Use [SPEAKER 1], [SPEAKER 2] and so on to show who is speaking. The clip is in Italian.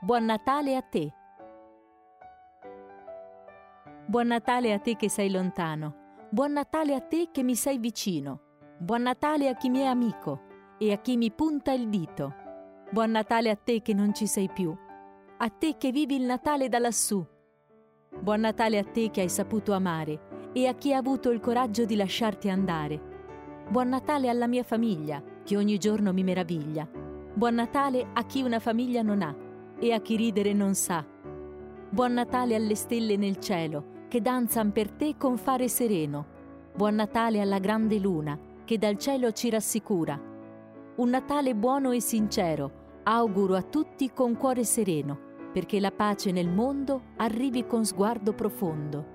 [SPEAKER 1] Buon Natale a te. Buon Natale a te che sei lontano. Buon Natale a te che mi sei vicino. Buon Natale a chi mi è amico e a chi mi punta il dito. Buon Natale a te che non ci sei più, a te che vivi il Natale da lassù. Buon Natale a te che hai saputo amare e a chi ha avuto il coraggio di lasciarti andare. Buon Natale alla mia famiglia, che ogni giorno mi meraviglia. Buon Natale a chi una famiglia non ha e a chi ridere non sa. Buon Natale alle stelle nel cielo, che danzan per te con fare sereno. Buon Natale alla grande luna, che dal cielo ci rassicura. Un Natale buono e sincero, auguro a tutti con cuore sereno, perché la pace nel mondo arrivi con sguardo profondo.